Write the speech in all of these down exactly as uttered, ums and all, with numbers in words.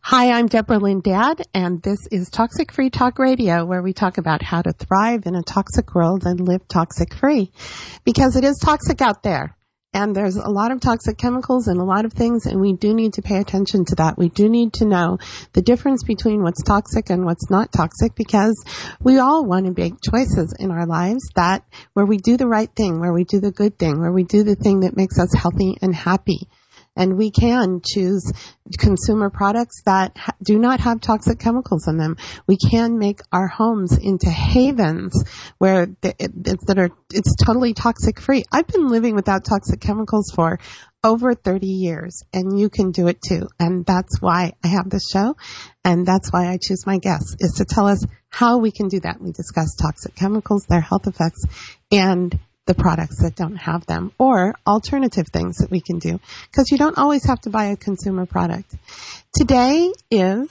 Hi, I'm Deborah Lynn Dad, and this is Toxic Free Talk Radio, where we talk about how to thrive in a toxic world and live toxic free. Because it is toxic out there, and there's a lot of toxic chemicals and a lot of things, and we do need to pay attention to that. We do need to know the difference between what's toxic and what's not toxic, because we all want to make choices in our lives that where we do the right thing, where we do the good thing, where we do the thing that makes us healthy and happy. And we can choose consumer products that ha- do not have toxic chemicals in them. We can make our homes into havens where the, it, it, that are it's totally toxic free. I've been living without toxic chemicals for over thirty years, and you can do it too. And that's why I have this show, and that's why I choose my guests, is to tell us how we can do that. We discuss toxic chemicals, their health effects, and the products that don't have them, or alternative things that we can do, because you don't always have to buy a consumer product. Today is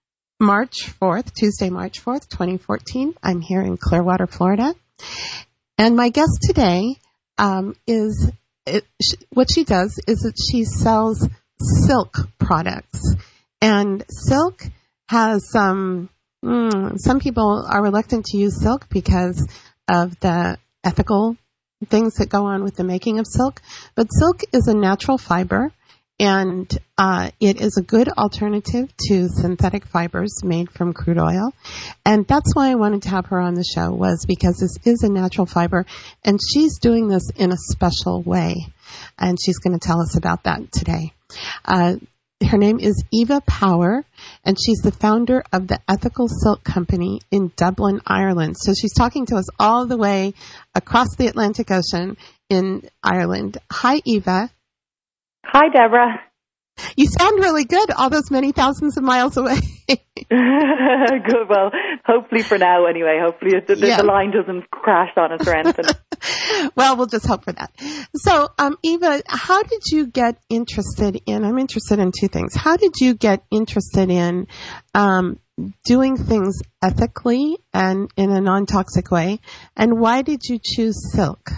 March fourth, Tuesday, March fourth, twenty fourteen. I'm here in Clearwater, Florida. And my guest today um, is, it, sh- what she does is that she sells silk products. And silk has some, mm, some people are reluctant to use silk because of the ethical things that go on with the making of silk, but silk is a natural fiber, and uh, it is a good alternative to synthetic fibers made from crude oil. And that's why I wanted to have her on the show, was because this is a natural fiber, and she's doing this in a special way, and she's going to tell us about that today. Uh, Her name is Eva Power, and she's the founder of the Ethical Silk Company in Dublin, Ireland. So she's talking to us all the way across the Atlantic Ocean in Ireland. Hi, Eva. Hi, Deborah. You sound really good, all those many thousands of miles away. Good. Well, hopefully for now anyway. Hopefully the, the, yes. the line doesn't crash on us or anything. Well, we'll just hope for that. So, um, Eva, how did you get interested in, I'm interested in two things. How did you get interested in um, doing things ethically and in a non-toxic way? And why did you choose silk?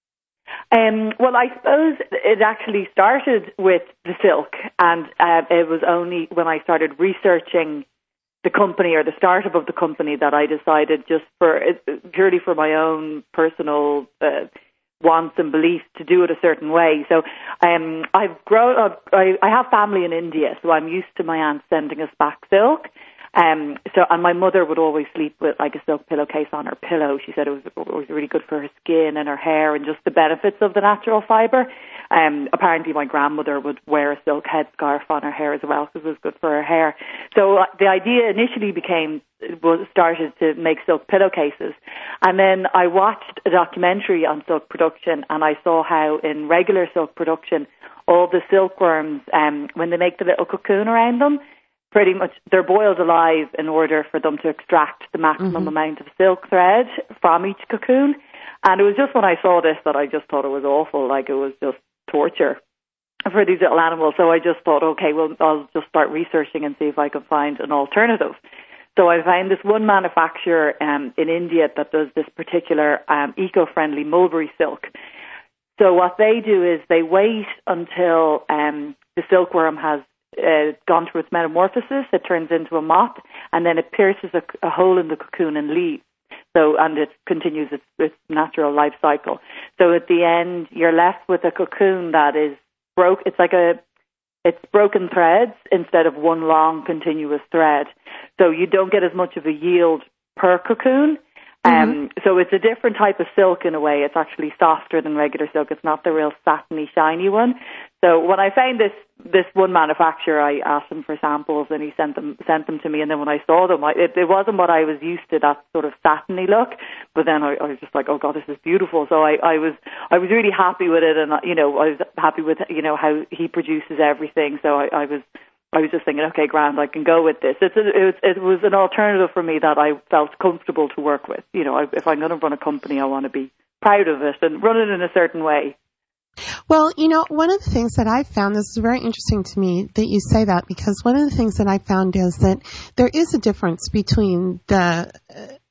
Um, well, I suppose it actually started with the silk, and uh, it was only when I started researching the company or the startup of the company that I decided, just for purely for my own personal uh, wants and beliefs, to do it a certain way. So um, I've grown up, I, I have family in India, so I'm used to my aunt sending us back silk. Um, so, and my mother would always sleep with like a silk pillowcase on her pillow. She said it was, it was really good for her skin and her hair, and just the benefits of the natural fibre. Um, apparently my grandmother would wear a silk headscarf on her hair as well, because it was good for her hair. So uh, the idea initially became, was started to make silk pillowcases. And then I watched a documentary on silk production, and I saw how in regular silk production, all the silkworms, um, when they make the little cocoon around them, pretty much they're boiled alive in order for them to extract the maximum mm-hmm. amount of silk thread from each cocoon. And it was just when I saw this that I just thought it was awful, like it was just torture for these little animals. So I just thought, okay, well, I'll just start researching and see if I can find an alternative. So I found this one manufacturer um, in India that does this particular um, eco-friendly mulberry silk. So what they do is they wait until um, the silkworm has Uh, gone through its metamorphosis. It turns into a moth, and then it pierces a, a hole in the cocoon and leaves. So, and it continues its, its natural life cycle. So at the end, you're left with a cocoon that is broke. It's like a, it's broken threads instead of one long continuous thread. So you don't get as much of a yield per cocoon. Mm-hmm. Um, so it's a different type of silk in a way. It's actually softer than regular silk. It's not the real satiny, shiny one. So when I found this this one manufacturer, I asked him for samples, and he sent them sent them to me. And then when I saw them, I, it, it wasn't what I was used to, that sort of satiny look. But then I, I was just like, oh God, this is beautiful. So I, I was I was really happy with it, and you know I was happy with you know how he produces everything. So I, I was. I was just thinking, okay, grand, I can go with this. It's a, it, was, it was an alternative for me that I felt comfortable to work with. You know, I, if I'm going to run a company, I want to be proud of it and run it in a certain way. Well, you know, one of the things that I found, this is very interesting to me that you say that, because one of the things that I found is that there is a difference between the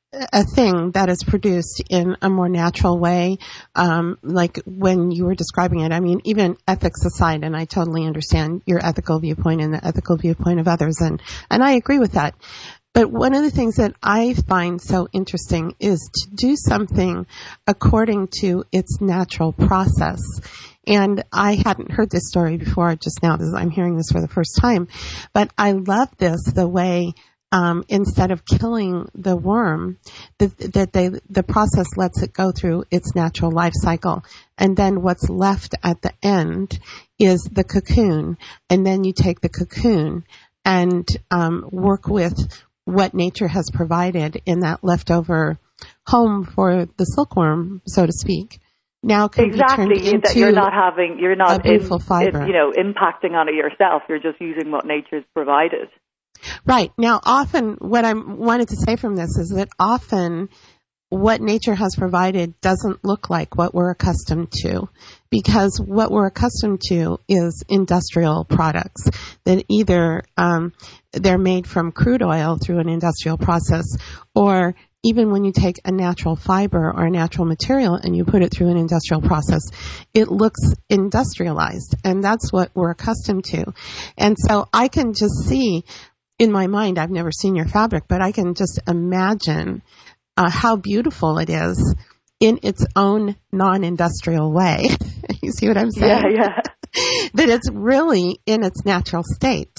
a thing that is produced in a more natural way, um, like when you were describing it. I mean, even ethics aside, and I totally understand your ethical viewpoint and the ethical viewpoint of others, and, and I agree with that. But one of the things that I find so interesting is to do something according to its natural process. And I hadn't heard this story before, just now as I'm hearing this for the first time. But I love this, the way Um, instead of killing the worm, that, that they, the process lets it go through its natural life cycle. And then what's left at the end is the cocoon. And then you take the cocoon and um, work with what nature has provided in that leftover home for the silkworm, so to speak. Now can exactly, be turned into that you're not having, you're not a beautiful in, fiber. in, you know, impacting on it yourself. You're just using what nature's provided. Right. Now, often what I wanted to say from this is that often what nature has provided doesn't look like what we're accustomed to, because what we're accustomed to is industrial products that either um, they're made from crude oil through an industrial process, or even when you take a natural fiber or a natural material and you put it through an industrial process, it looks industrialized, and that's what we're accustomed to. And so I can just see in my mind, I've never seen your fabric, but I can just imagine uh, how beautiful it is in its own non-industrial way. You see what I'm saying? Yeah, yeah. That it's really in its natural state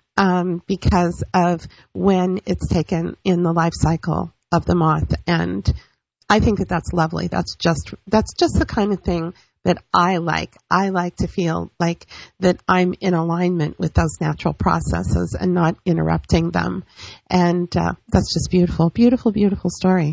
um, because of when it's taken in the life cycle of the moth. And I think that that's lovely. That's just that's just the kind of thing that I like. I like to feel like that I'm in alignment with those natural processes and not interrupting them. And uh, that's just beautiful, beautiful, beautiful story.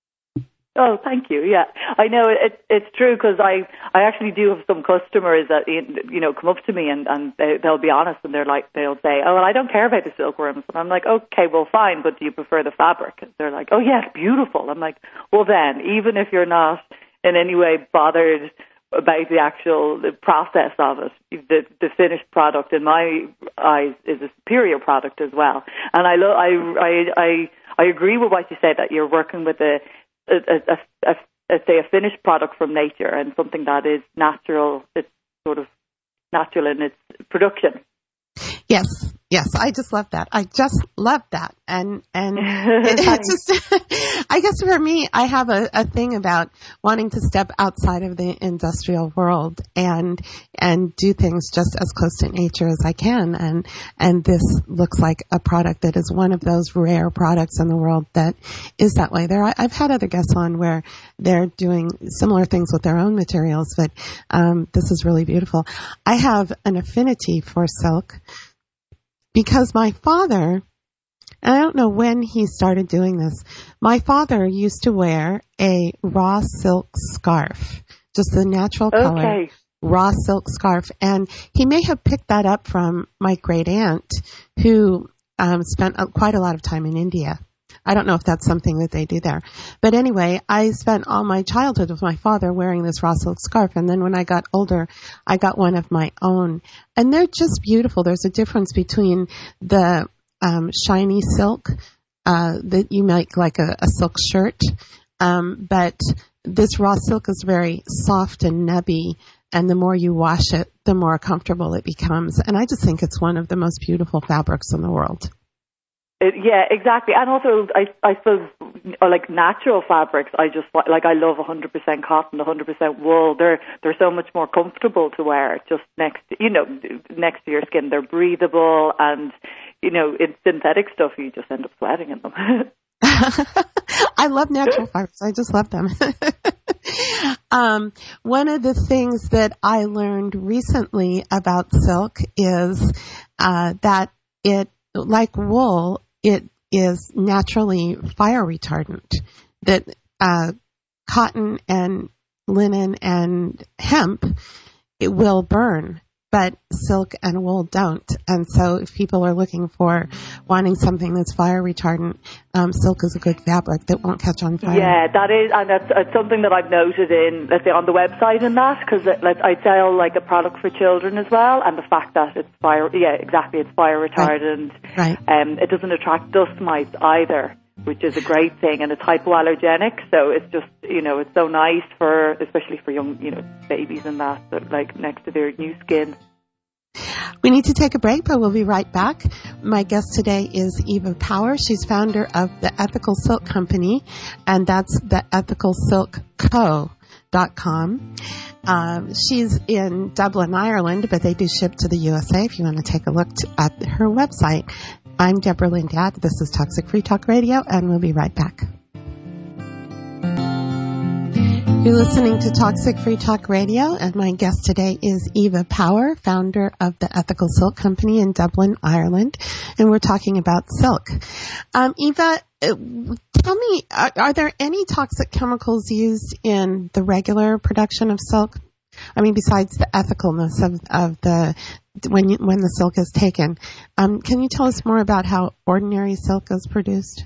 Oh, thank you. Yeah, I know it, it's true, because I, I actually do have some customers that, you know, come up to me and, and they, they'll be honest, and they're like, they'll say, oh, well, I don't care about the silkworms. And I'm like, okay, well, fine, but do you prefer the fabric? And they're like, oh, yes, beautiful. I'm like, well, then, even if you're not in any way bothered about the actual the process of it, the, the finished product, in my eyes, is a superior product as well. And I, lo- I, I, I, I agree with what you said, that you're working with a A, a, a, a, say a finished product from nature, and something that is natural, it's sort of natural in its production. Yes, yes, I just love that. I just love that. And, and it, it's just, I guess for me, I have a, a thing about wanting to step outside of the industrial world and, and do things just as close to nature as I can. And, and this looks like a product that is one of those rare products in the world that is that way. There, I've had other guests on where they're doing similar things with their own materials, but, um, this is really beautiful. I have an affinity for silk, because my father, and I don't know when he started doing this, my father used to wear a raw silk scarf, just the natural color, okay. raw silk scarf. And he may have picked that up from my great aunt, who um, spent a, quite a lot of time in India. I don't know if that's something that they do there. But anyway, I spent all my childhood with my father wearing this raw silk scarf. And then when I got older, I got one of my own. And they're just beautiful. There's a difference between the um, shiny silk uh, that you make like a, a silk shirt. Um, but this raw silk is very soft and nubby. And the more you wash it, the more comfortable it becomes. And I just think it's one of the most beautiful fabrics in the world. It, yeah, exactly. And also, I, I suppose, like natural fabrics, I just like, I love one hundred percent cotton, one hundred percent wool. They're they're so much more comfortable to wear just next, you know, next to your skin. They're breathable, and, you know, in synthetic stuff, you just end up sweating in them. I love natural fibers. I just love them. um, one of the things that I learned recently about silk is uh, that it, like wool, it is naturally fire retardant. That uh, cotton and linen and hemp, it will burn, but silk and wool don't. And so if people are looking for wanting something that's fire retardant, um, silk is a good fabric that won't catch on fire. Yeah, that is, and that's, that's something that I've noted in, let's say, on the website and that, because I sell like a product for children as well, and the fact that it's fire, yeah, exactly, it's fire retardant. Right. Um, it doesn't attract dust mites either, which is a great thing, and it's hypoallergenic, so it's just, you know, it's so nice for, especially for young, you know, babies and that, that like next to their new skin. We need to take a break, but we'll be right back. My guest today is Eva Power. She's founder of the Ethical Silk Company, and that's the ethical silk co dot com. Um, she's in Dublin, Ireland, but they do ship to the U S A if you want to take a look to, at her website. I'm Deborah Lindad. This is Toxic Free Talk Radio, and we'll be right back. You're listening to Toxic Free Talk Radio, and my guest today is Eva Power, founder of the Ethical Silk Company in Dublin, Ireland, and we're talking about silk. Um, Eva, tell me, are, are there any toxic chemicals used in the regular production of silk? I mean, besides the ethicalness of, of the when you, when the silk is taken, um, can you tell us more about how ordinary silk is produced?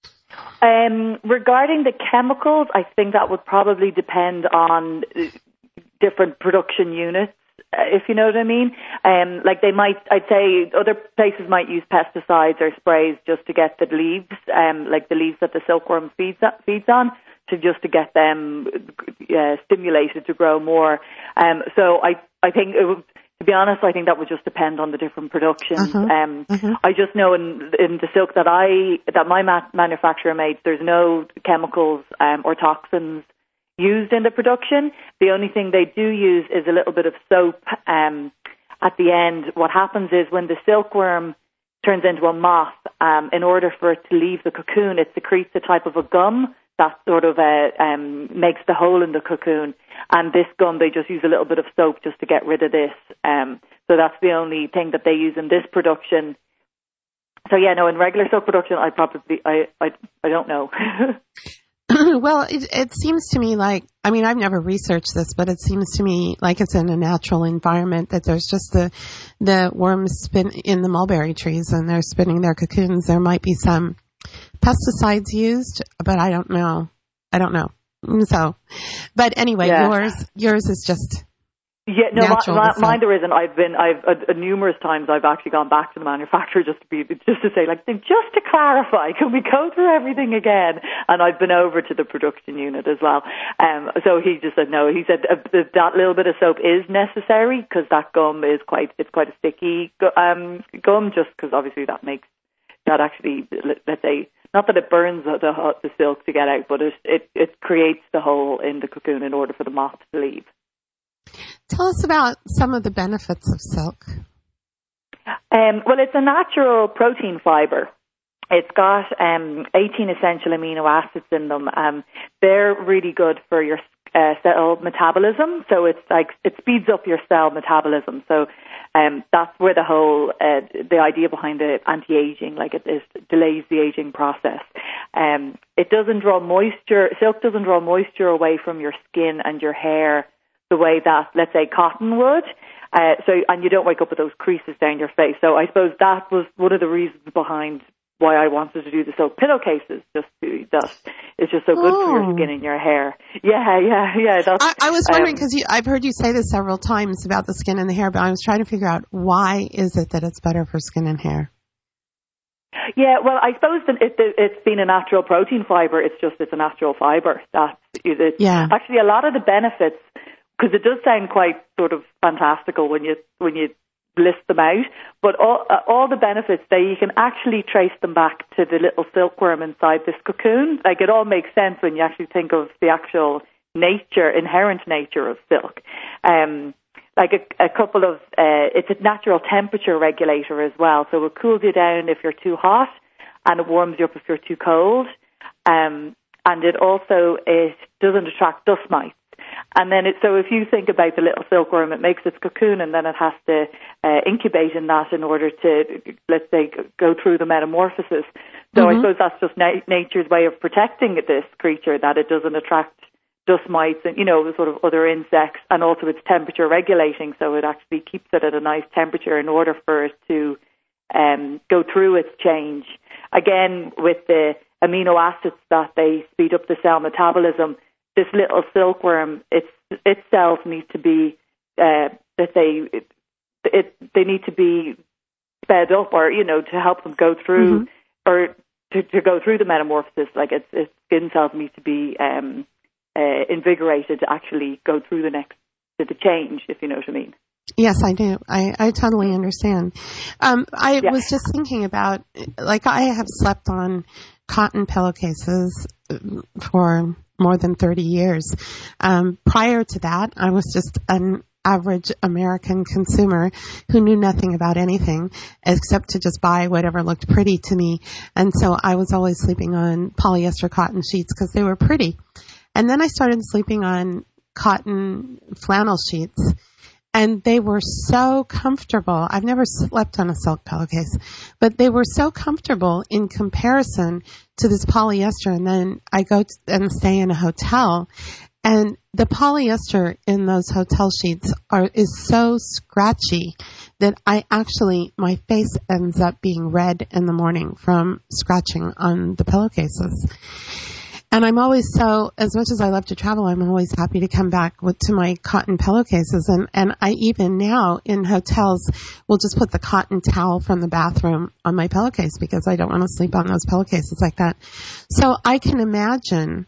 Um, regarding the chemicals, I think that would probably depend on different production units, if you know what I mean. Um, like they might, I'd say other places might use pesticides or sprays just to get the leaves, um, like the leaves that the silkworm feeds, feeds on, to just to get them uh, stimulated to grow more. Um, so I, I think it would, to be honest, I think that would just depend on the different productions. Uh-huh. Um, uh-huh. I just know in in the silk that I that my ma- manufacturer made, there's no chemicals um, or toxins used in the production. The only thing they do use is a little bit of soap um, at the end. What happens is when the silkworm turns into a moth, um, in order for it to leave the cocoon, it secretes a type of a gum that sort of uh, um, makes the hole in the cocoon. And this gum, they just use a little bit of soap just to get rid of this. Um, so that's the only thing that they use in this production. So yeah, no, in regular silk production, I probably, I, I, I don't know. Well, it, it seems to me like, I mean, I've never researched this, but it seems to me like it's in a natural environment, that there's just the, the worms spin in the mulberry trees and they're spinning their cocoons. There might be some pesticides used, but I don't know. I don't know. So, but anyway, yeah. yours, yours is just yeah. No, natural. my, my, mine there isn't. I've been, I've uh, numerous times I've actually gone back to the manufacturer just to be, just to say, like, just to clarify, can we go through everything again? And I've been over to the production unit as well. Um, so he just said no. He said uh, that little bit of soap is necessary because that gum is quite, it's quite a sticky um, gum, just because obviously that makes that actually, let's say. Not that it burns the, the, the silk to get out, but it, it it creates the hole in the cocoon in order for the moth to leave. Tell us about some of the benefits of silk. Um, well, it's a natural protein fibre. It's got um, eighteen essential amino acids in them. Um, they're really good for your uh, cell metabolism. So it's like it speeds up your cell metabolism. So um, that's where the whole uh, the idea behind the anti-aging, like it is, delays the aging process. Um, it doesn't draw moisture. Silk doesn't draw moisture away from your skin and your hair the way that, let's say, cotton would. Uh, so and you don't wake up with those creases down your face. So I suppose that was one of the reasons behind why I wanted to do the silk pillowcases, just to, that it's just so good oh. for your skin and your hair. Yeah, yeah, yeah. That's, I, I was wondering, because um, I've heard you say this several times about the skin and the hair, but I was trying to figure out why is it that it's better for skin and hair? Yeah, well, I suppose that it, it's been a natural protein fibre. It's just it's a natural fibre. That's it's, yeah. Actually, a lot of the benefits, because it does sound quite sort of fantastical when you when you list them out, but all, uh, all the benefits, they you can actually trace them back to the little silkworm inside this cocoon. Like, it all makes sense when you actually think of the actual nature, inherent nature of silk. Um, like a, a couple of, uh, it's a natural temperature regulator as well, so it cools you down if you're too hot, and it warms you up if you're too cold. Um, and it also, it doesn't attract dust mites. And then, it, so if you think about the little silkworm, it makes its cocoon, and then it has to uh, incubate in that in order to, let's say, go through the metamorphosis. So mm-hmm. I suppose that's just na- nature's way of protecting this creature, that it doesn't attract dust mites and, you know, sort of other insects, and also it's temperature regulating, so it actually keeps it at a nice temperature in order for it to um, go through its change. Again, with the amino acids that they speed up the cell metabolism, this little silkworm, its its cells need to be uh, that they it, it they need to be sped up, or you know, to help them go through, mm-hmm. or to, to go through the metamorphosis, like its, its skin cells need to be um, uh, invigorated to actually go through the next, to the change, if you know what I mean. Yes, I do. I, I totally understand. Um, I yeah. was just thinking about, like, I have slept on cotton pillowcases for more than thirty years. Um, prior to that, I was just an average American consumer who knew nothing about anything except to just buy whatever looked pretty to me. And so I was always sleeping on polyester cotton sheets because they were pretty. And then I started sleeping on cotton flannel sheets. And they were so comfortable. I've never slept on a silk pillowcase, but they were so comfortable in comparison to this polyester. And then I go to, and stay in a hotel, and the polyester in those hotel sheets are is so scratchy that I actually, my face ends up being red in the morning from scratching on the pillowcases. And I'm always so, as much as I love to travel, I'm always happy to come back with, to my cotton pillowcases. And, and I even now in hotels will just put the cotton towel from the bathroom on my pillowcase because I don't want to sleep on those pillowcases like that. So I can imagine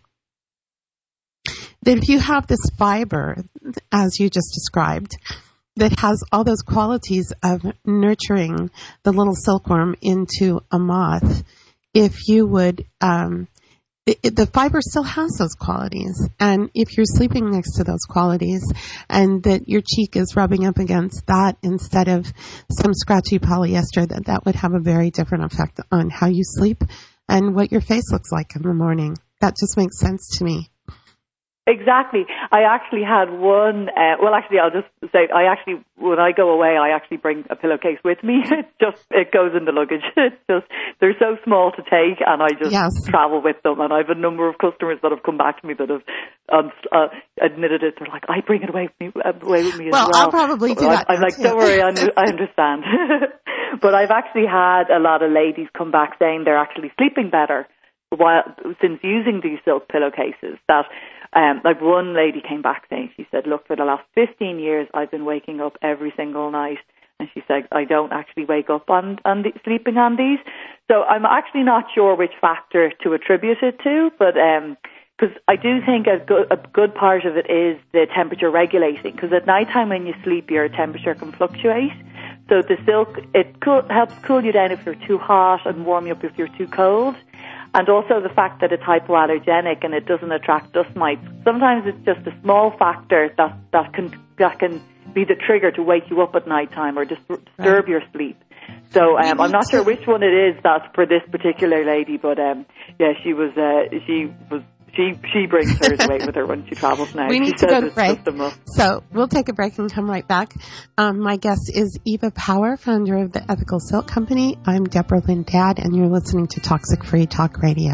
that if you have this fiber, as you just described, that has all those qualities of nurturing the little silkworm into a moth, if you would, um, It, it, the fiber still has those qualities. And if you're sleeping next to those qualities and that your cheek is rubbing up against that instead of some scratchy polyester, that that would have a very different effect on how you sleep and what your face looks like in the morning. That just makes sense to me. Exactly. I actually had one, uh, well, actually, I'll just say, I actually, when I go away, I actually bring a pillowcase with me. It just, it goes in the luggage. It's just, they're so small to take, and I just yes. travel with them. And I have a number of customers that have come back to me that have um, uh, admitted it. They're like, I bring it away with me, away with me as well. well. I'll probably do that. I'm, I'm like, too. Don't worry, I, I understand. But I've actually had a lot of ladies come back saying they're actually sleeping better while since using these silk pillowcases. That Um, like one lady came back saying, she said, look, for the last fifteen years, I've been waking up every single night. And she said, I don't actually wake up on, on the, sleeping on these. So I'm actually not sure which factor to attribute it to, but because um, I do think a good, a good part of it is the temperature regulating. Because at nighttime when you sleep, your temperature can fluctuate. So the silk, it cool, helps cool you down if you're too hot and warm you up if you're too cold. And also the fact that it's hypoallergenic and it doesn't attract dust mites. Sometimes it's just a small factor that, that can that can be the trigger to wake you up at nighttime or dis- disturb right. your sleep. So um, I'm not sure which one it is that's for this particular lady, but um, yeah, she was uh, she was she she brings hers away with her when she travels now. We need she to go to break, a so we'll take a break and come right back. Um, my guest is Eva Power, founder of the Ethical Silk Company. I'm Deborah Lindad, and you're listening to Toxic Free Talk Radio.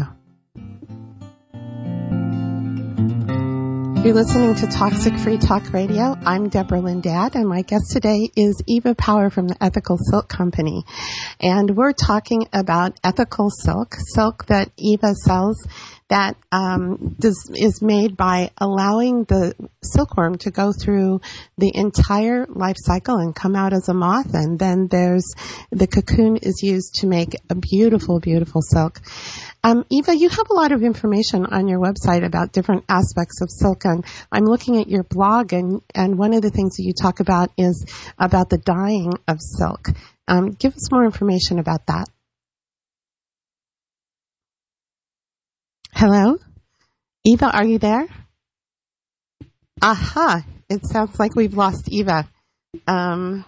You're listening to Toxic Free Talk Radio. I'm Deborah Lindad, and my guest today is Eva Power from the Ethical Silk Company. And we're talking about ethical silk, silk that Eva sells that um, does, is made by allowing the silkworm to go through the entire life cycle and come out as a moth. And then there's the cocoon is used to make a beautiful, beautiful silk. Um, Eva, you have a lot of information on your website about different aspects of silk, and I'm looking at your blog, and, and one of the things that you talk about is about the dyeing of silk. Um, give us more information about that. Hello? Eva, are you there? Aha! It sounds like we've lost Eva. Um,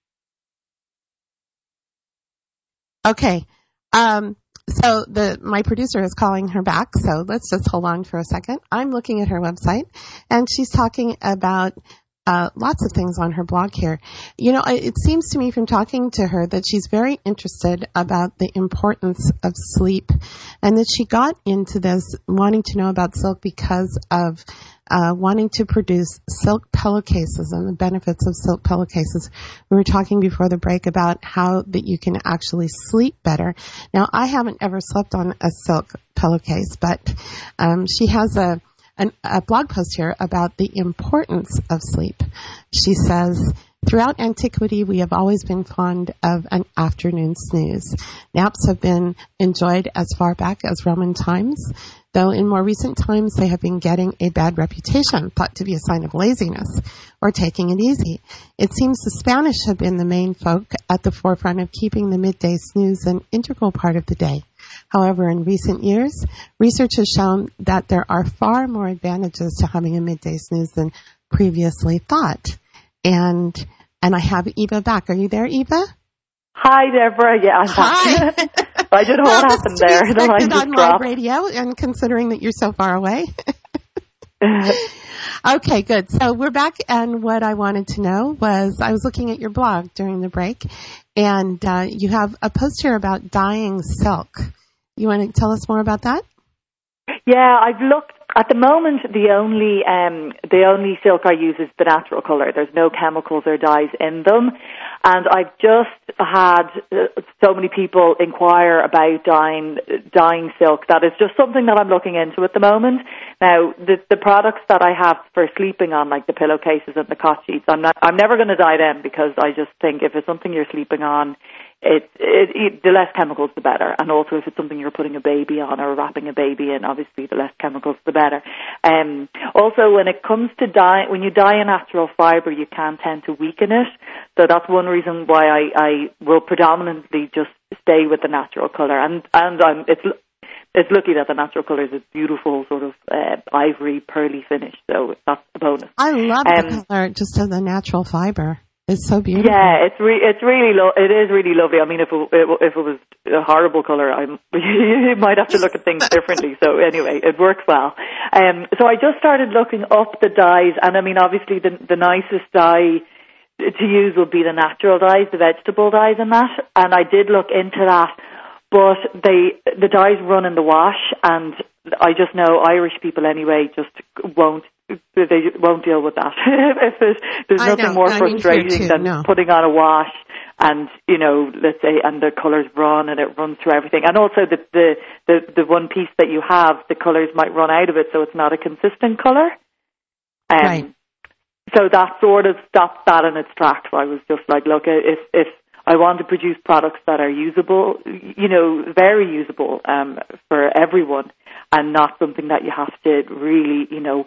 okay. Um, So the my producer is calling her back, so let's just hold on for a second. I'm looking at her website, and she's talking about uh, lots of things on her blog here. You know, it seems to me from talking to her that she's very interested about the importance of sleep, and that she got into this wanting to know about silk because of Uh, wanting to produce silk pillowcases and the benefits of silk pillowcases. We were talking before the break about how that you can actually sleep better. Now, I haven't ever slept on a silk pillowcase, but um, she has a, an, a blog post here about the importance of sleep. She says, Throughout antiquity, we have always been fond of an afternoon snooze. Naps have been enjoyed as far back as Roman times, though in more recent times they have been getting a bad reputation, thought to be a sign of laziness or taking it easy. It seems the Spanish have been the main folk at the forefront of keeping the midday snooze an integral part of the day. However, in recent years, research has shown that there are far more advantages to having a midday snooze than previously thought. And and I have Eva back. Are you there, Eva? Hi, Deborah. Yeah, I'm Hi. back. I don't know what well, happened there. The line just on dropped. live radio, and considering that you're so far away. Okay, good. So we're back, and what I wanted to know was I was looking at your blog during the break, and uh, you have a post here about dyeing silk. You want to tell us more about that? Yeah, I've looked. At the moment, the only um, the only silk I use is the natural colour. There's no chemicals or dyes in them. And I've just had uh, so many people inquire about dyeing, dyeing silk that it's just something that I'm looking into at the moment. Now, the, the products that I have for sleeping on, like the pillowcases and the cot sheets, I'm not, I'm never going to dye them because I just think if it's something you're sleeping on, It, it, it, the less chemicals, the better. And also, if it's something you're putting a baby on or wrapping a baby in, obviously, the less chemicals, the better. Um, also, when it comes to dye, when you dye a natural fibre, you can tend to weaken it. So that's one reason why I, I will predominantly just stay with the natural colour. And and I'm it's it's lucky that the natural colour is a beautiful sort of uh, ivory pearly finish. So that's a bonus. I love um, the colour just of the natural fibre. It's so beautiful. Yeah, it's re- it's really lo- it is really lovely. I mean, if it, if it was a horrible colour, I you might have to look at things differently. So anyway, it works well. Um, so I just started looking up the dyes, and I mean, obviously the the nicest dye to use would be the natural dyes, the vegetable dyes, and that. And I did look into that, but they the dyes run in the wash, and I just know Irish people anyway just won't. They won't deal with that. if there's there's nothing more I mean, frustrating than no. putting on a wash and, you know, let's say, and the colours run and it runs through everything. And also the, the, the, the one piece that you have, the colours might run out of it, so it's not a consistent colour. Um, right. So that sort of stopped that in its tracks. I was just like, look, if, if I want to produce products that are usable, you know, very usable um, for everyone and not something that you have to really, you know,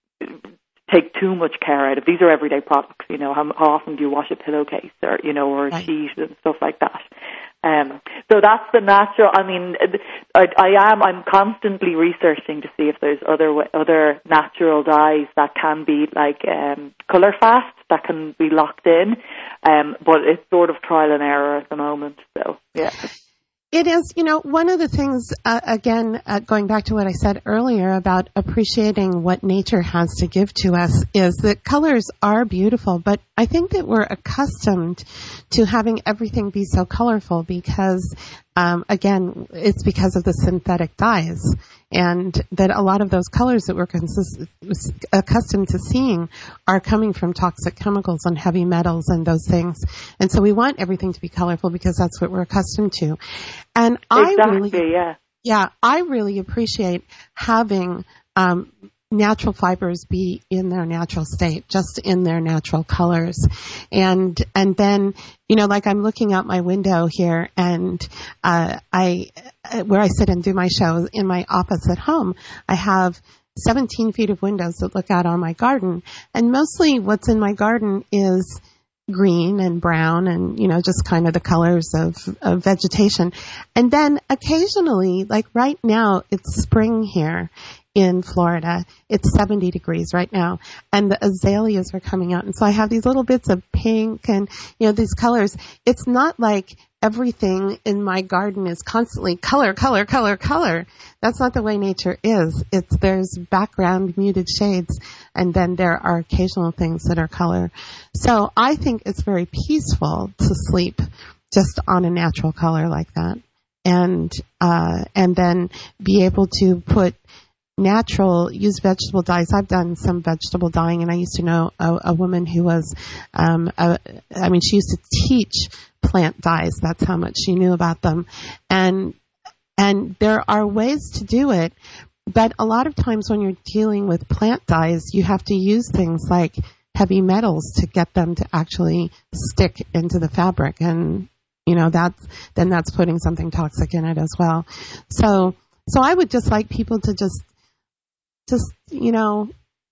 take too much care out of. These are everyday products, you know, how, how often do you wash a pillowcase or, you know, or a right. sheet and stuff like that. Um, so that's the natural, I mean, I, I am, I'm constantly researching to see if there's other other natural dyes that can be like um, colour fast, that can be locked in, um, but it's sort of trial and error at the moment, so, yeah. It is, you know, one of the things, uh, again, uh, going back to what I said earlier about appreciating what nature has to give to us is that colors are beautiful, but I think that we're accustomed to having everything be so colorful because, um, again, it's because of the synthetic dyes and that a lot of those colors that we're consist- accustomed to seeing are coming from toxic chemicals and heavy metals and those things. And so we want everything to be colorful because that's what we're accustomed to. And I exactly, really, yeah. yeah, I really appreciate having um, natural fibers be in their natural state, just in their natural colors, and and then you know, like I'm looking out my window here, and uh, I where I sit and do my show in my office at home, I have seventeen feet of windows that look out on my garden, and mostly what's in my garden is green and brown and, you know, just kind of the colors of, of vegetation. And then occasionally, like right now, it's spring here in Florida. It's seventy degrees right now, and the azaleas are coming out. And so I have these little bits of pink and, you know, these colors. It's not like everything in my garden is constantly color, color, color, color. That's not the way nature is. It's, there's background muted shades, and then there are occasional things that are color. So I think it's very peaceful to sleep just on a natural color like that. And, uh, and then be able to put natural, use vegetable dyes. I've done some vegetable dyeing, and I used to know a, a woman who was, um, a, I mean, she used to teach plant dyes. That's how much she knew about them. And, and there are ways to do it, but a lot of times when you're dealing with plant dyes, you have to use things like heavy metals to get them to actually stick into the fabric. And, you know, that's, then that's putting something toxic in it as well. So, so I would just like people to just, just, you know,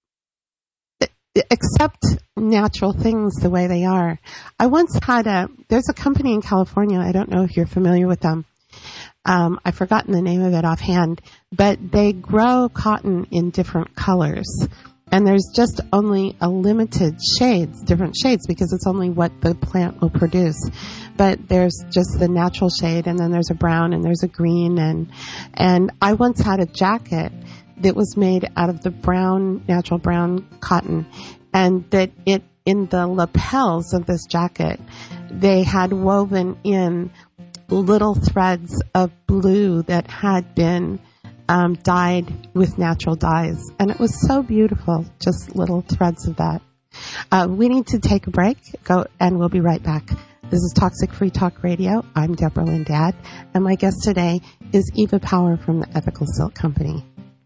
accept natural things the way they are. I once had a, there's a company in California, I don't know if you're familiar with them. Um, I've forgotten the name of it offhand, but they grow cotton in different colors. And there's just only a limited shades, different shades, because it's only what the plant will produce. But there's just the natural shade, and then there's a brown, and there's a green, and, and I once had a jacket that was made out of the brown, natural brown cotton, and that it, in the lapels of this jacket, they had woven in little threads of blue that had been um, dyed with natural dyes. And it was so beautiful, just little threads of that. Uh, we need to take a break, go, and we'll be right back. This is Toxic Free Talk Radio. I'm Deborah Lynn Dad, and my guest today is Eva Power from the Ethical Silk Company.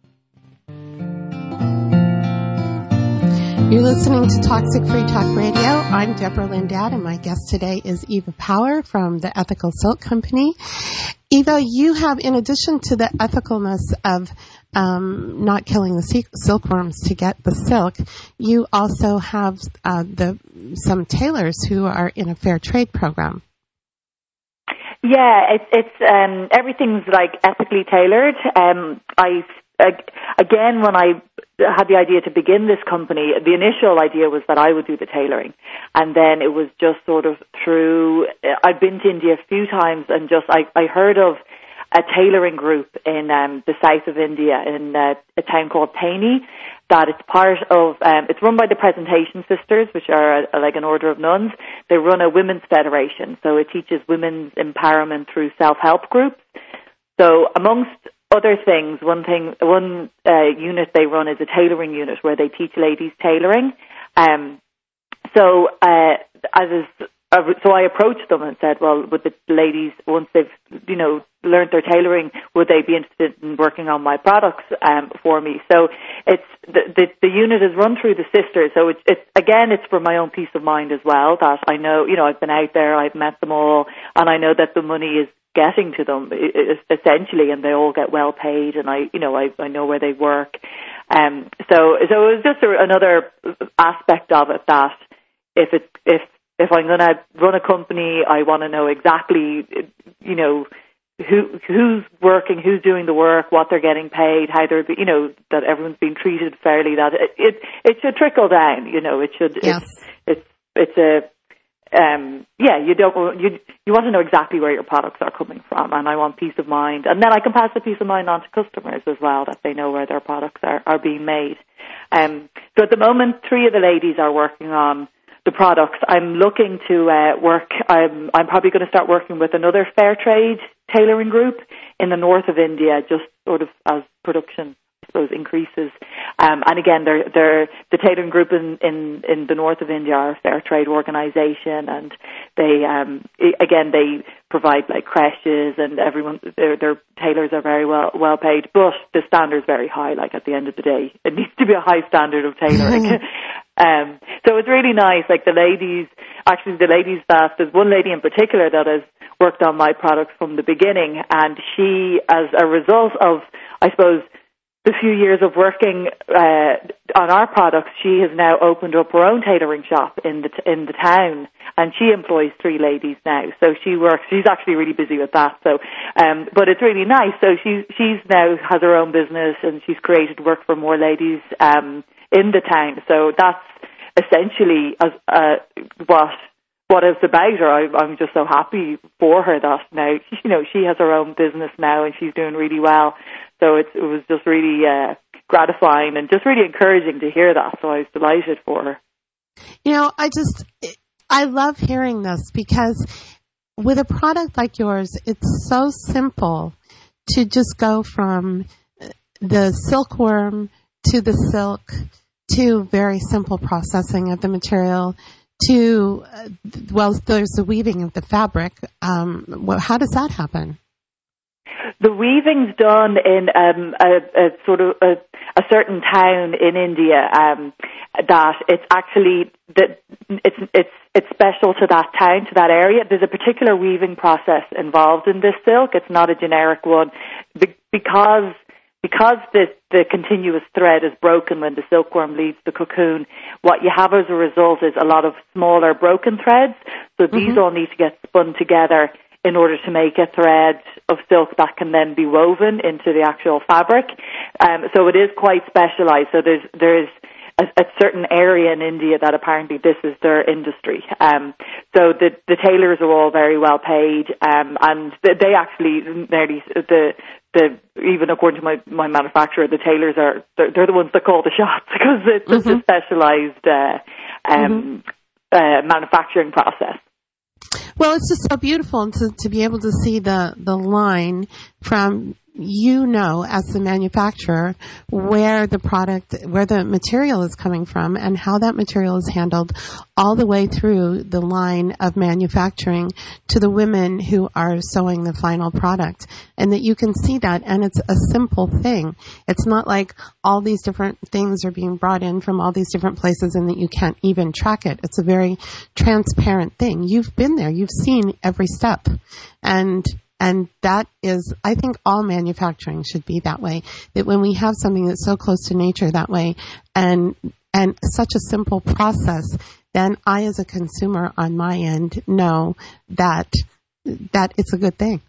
You're listening to Toxic Free Talk Radio. I'm Deborah Lynn Dad, and my guest today is Eva Power from the Ethical Silk Company. Eva, you have, in addition to the ethicalness of um, not killing the silkworms to get the silk, you also have uh, the some tailors who are in a fair trade program. Yeah, it's it's um, everything's like ethically tailored. Um, I again, when I had the idea to begin this company, the initial idea was that I would do the tailoring. And then it was just sort of through, I've been to India a few times, and just, I, I heard of a tailoring group in um, the south of India, in uh, a town called Taini, that it's part of, um, it's run by the Presentation Sisters, which are a, like an order of nuns. They run a women's federation, so it teaches women's empowerment through self-help groups. So amongst other things, one thing, one uh, unit they run is a tailoring unit where they teach ladies tailoring. Um, so, uh, as is, uh, so I approached them and said, "Well, would the ladies, once they've, you know, learned their tailoring, would they be interested in working on my products um, for me?" So, it's the, the the unit is run through the sisters. So, it's, it's again, it's for my own peace of mind as well. That I know, you know, I've been out there, I've met them all, and I know that the money is getting to them essentially, and they all get well paid, and I, you know, I, I know where they work. Um, so, so it was just a, another aspect of it that if it, if, if I'm going to run a company, I want to know exactly, you know, who, who's working, who's doing the work, what they're getting paid, how they're, you know, that everyone's being treated fairly, that it, it, it should trickle down, you know, it should, yes. it's, it's, it's a, Um, yeah, you don't, you, you want to know exactly where your products are coming from, and I want peace of mind. And then I can pass the peace of mind on to customers as well, that they know where their products are, are being made. Um, so at the moment, three of the ladies are working on the products. I'm looking to uh, work, I'm, I'm probably going to start working with another fair trade tailoring group in the north of India, just sort of as production, I suppose, increases. Um, and again, they're, they're, the tailoring group in, in, in the north of India are a fair trade organisation, and they, um, again, they provide like creches, and everyone, their, their tailors are very well, well paid, but the standard's very high, like at the end of the day. It needs to be a high standard of tailoring. um, so it's really nice, like the ladies, actually the ladies that, there's one lady in particular that has worked on my products from the beginning, and she, as a result of, I suppose, the few years of working uh, on our products, she has now opened up her own tailoring shop in the t- in the town, and she employs three ladies now. So she works. She's actually really busy with that. So, um, but it's really nice. So she she's now has her own business, and she's created work for more ladies um, in the town. So that's essentially as uh, what. what it's about her. I, I'm just so happy for her that now, you know, she has her own business now, and she's doing really well. So it, it was just really uh, gratifying and just really encouraging to hear that. So I was delighted for her. You know, I just, I love hearing this, because with a product like yours, it's so simple to just go from the silkworm to the silk to very simple processing of the material to, uh, well, there's the weaving of the fabric. Um, well, how does that happen? the weaving's done in um, a, a sort of a, a certain town in India. Um, that it's actually that it's it's it's special to that town, to that area. There's a particular weaving process involved in this silk. It's not a generic one, Be- because because the the continuous thread is broken when the silkworm leaves the cocoon. What you have as a result is a lot of smaller broken threads. So these mm-hmm. all need to get spun together in order to make a thread of silk that can then be woven into the actual fabric. Um, so it is quite specialized. So there's there's a, a certain area in India that apparently this is their industry. Um, so the the tailors are all very well paid, um, and they actually nearly the the even according to my, my manufacturer, the tailors are they're, they're the ones that call the shots because it's mm-hmm. such a specialized uh, um, mm-hmm. uh, manufacturing process. Well, it's just so beautiful to, to be able to see the, the line from, you know, as the manufacturer, where the product, where the material is coming from and how that material is handled all the way through the line of manufacturing to the women who are sewing the final product. And that you can see that, and it's a simple thing. It's not like all these different things are being brought in from all these different places and that you can't even track it. It's a very transparent thing. You've been there. You've seen every step. And And that is, I think all manufacturing should be that way. That when we have something that's so close to nature that way and and such a simple process, then I as a consumer on my end know that that it's a good thing.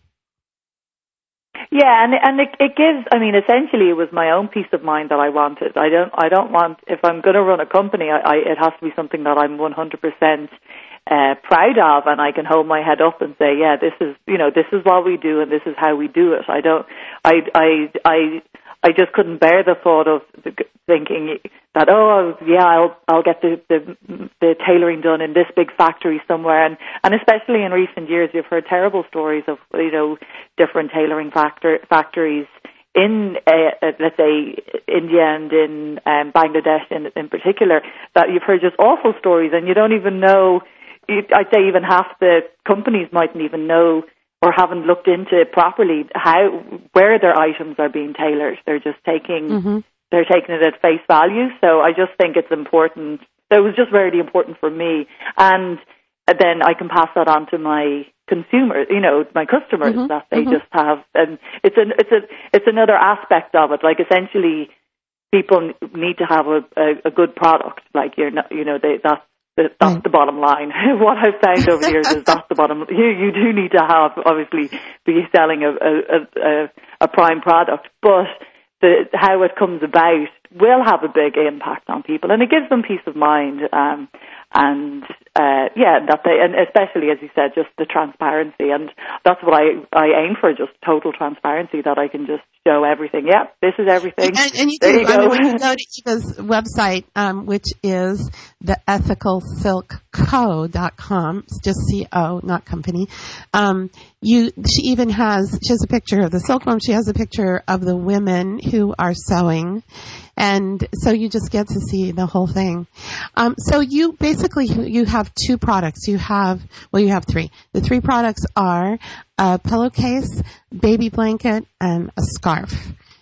Yeah, and and it, it gives, I mean, essentially it was my own peace of mind that I wanted. I don't I don't want, if I'm going to run a company, I, I, it has to be something that I'm one hundred percent Uh, proud of, and I can hold my head up and say, yeah, this is, you know, this is what we do and this is how we do it. I don't, I, I, I, I just couldn't bear the thought of thinking that, oh, yeah, I'll, I'll get the, the, the tailoring done in this big factory somewhere. And, and especially in recent years, you've heard terrible stories of, you know, different tailoring factor, factories in, uh, let's say, India and in um, Bangladesh in, in particular, that you've heard just awful stories and you don't even know. I'd say even half the companies mightn't even know or haven't looked into properly how where their items are being tailored. They're just taking mm-hmm. they're taking it at face value. So I just think it's important. So it was just really important for me, and then I can pass that on to my consumers, you know, my customers, mm-hmm. that they mm-hmm. just have. And it's an it's a it's another aspect of it. Like essentially, people need to have a, a, a good product. Like you're not, you know, they that's. That's right. The bottom line. What I've found over the years is that's the bottom. You you do need to have, obviously, be selling a a, a, a prime product, but the how it comes about will have a big impact on people, and it gives them peace of mind. Um, and uh, yeah, that they, and especially as you said, just the transparency, and that's what I I aim for, just total transparency, that I can just show everything. Yeah, this is everything. And, and you there do. You go. I mean, when you go to Eva's website, um, which is the ethical silk co dot com, it's just C O, not company. Um, you, she even has, she has a picture of the silkworm. She has a picture of the women who are sewing. And so you just get to see the whole thing. Um, so you basically, you have two products. You have, well, you have three. The three products are a pillowcase, baby blanket, and a scarf.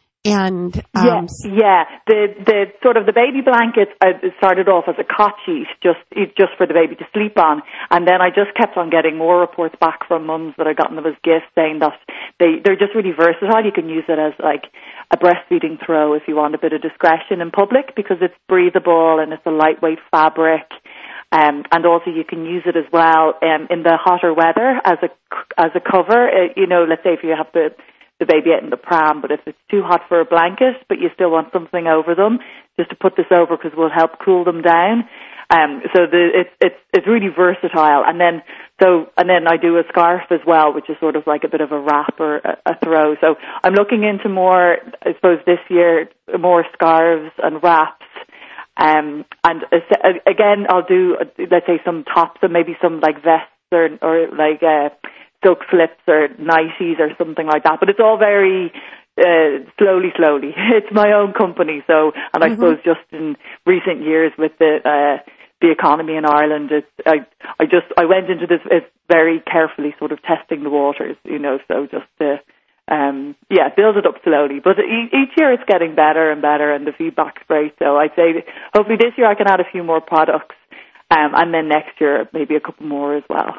And um, yeah, yeah, the the sort of the baby blankets uh, started off as a cot sheet, just just for the baby to sleep on, and then I just kept on getting more reports back from mums that I gotten them as gifts, saying that they they're just really versatile. You can use it as like a breastfeeding throw if you want a bit of discretion in public, because it's breathable and it's a lightweight fabric. Um, and also you can use it as well um, in the hotter weather as a as a cover. Uh, you know, let's say if you have the the baby out in the pram, but if it's too hot for a blanket, but you still want something over them, just to put this over because it will help cool them down. Um, so the, it's it's it's really versatile. And then so and then I do a scarf as well, which is sort of like a bit of a wrap or a, a throw. So I'm looking into more, I suppose this year, more scarves and wraps. Um, and uh, again, I'll do uh, let's say some tops and maybe some like vests or or like. Uh, silk slips or nighties or something like that. But it's all very uh, slowly, slowly. It's my own company. So, and I mm-hmm. suppose just in recent years with the uh, the economy in Ireland, it's, I I just I went into this it's very carefully, sort of testing the waters, you know. So just to um, yeah, build it up slowly. But e- each year it's getting better and better, and the feedback's great. So I'd say hopefully this year I can add a few more products, um, and then next year maybe a couple more as well.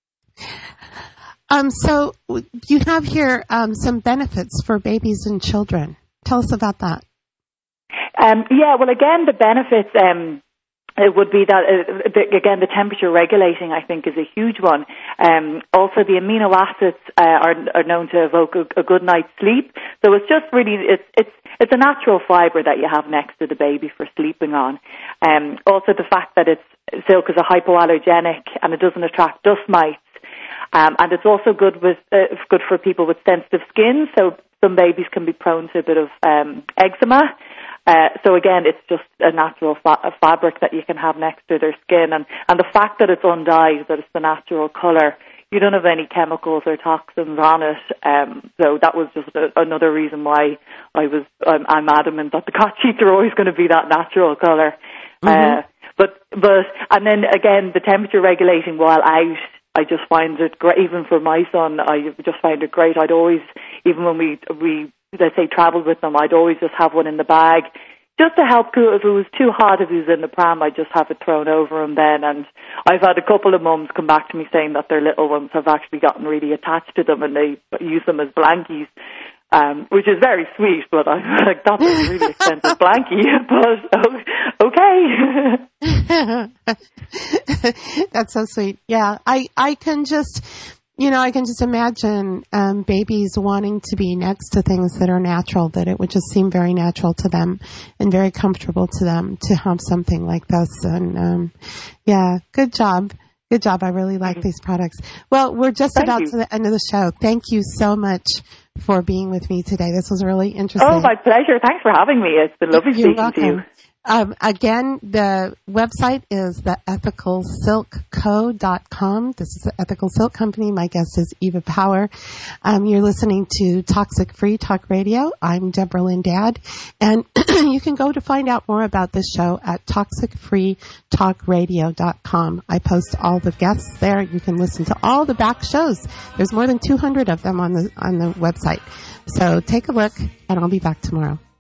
Um, so you have here um, some benefits for babies and children. Tell us about that. Um, yeah, well, again, the benefits um, it would be that, uh, the, again, the temperature regulating, I think, is a huge one. Um, also, the amino acids uh, are, are known to evoke a, a good night's sleep. So it's just really, it's it's it's a natural fibre that you have next to the baby for sleeping on. Um, also, the fact that it's silk is a hypoallergenic and it doesn't attract dust mites. Um, and it's also good with uh, good for people with sensitive skin. So some babies can be prone to a bit of um, eczema. Uh, so again, it's just a natural fa- a fabric that you can have next to their skin, and, and the fact that it's undyed, that it's the natural colour, you don't have any chemicals or toxins on it. Um, so that was just a, another reason why I was um, I'm adamant that the cot sheets are always going to be that natural colour. Mm-hmm. Uh, but but and then again, the temperature regulating while out, I just find it great. Even for my son, I just find it great. I'd always, even when we we let's say traveled with them, I'd always just have one in the bag, just to help cool. If it was too hot, if he was in the pram, I'd just have it thrown over him then. And I've had a couple of mums come back to me saying that their little ones have actually gotten really attached to them and they use them as blankies, um, which is very sweet. But I'm like, that's a really expensive blankie. But okay. That's so sweet. Yeah, I I can just. You know, I can just imagine um, babies wanting to be next to things that are natural, that it would just seem very natural to them and very comfortable to them to have something like this. And, um, yeah, good job. Good job. I really like mm-hmm. these products. Well, we're just Thank about you. to the end of the show. Thank you so much for being with me today. This was really interesting. Oh, my pleasure. Thanks for having me. It's been lovely You're speaking welcome. to you. Um, again, the website is the ethical silk co dot com. This is the Ethical Silk Company. My guest is Eva Power. Um, you're listening to Toxic Free Talk Radio. I'm Deborah Lynn Dad. And you can go to find out more about this show at toxic free talk radio dot com. I post all the guests there. You can listen to all the back shows. There's more than two hundred of them on the, on the website. So take a look, and I'll be back tomorrow.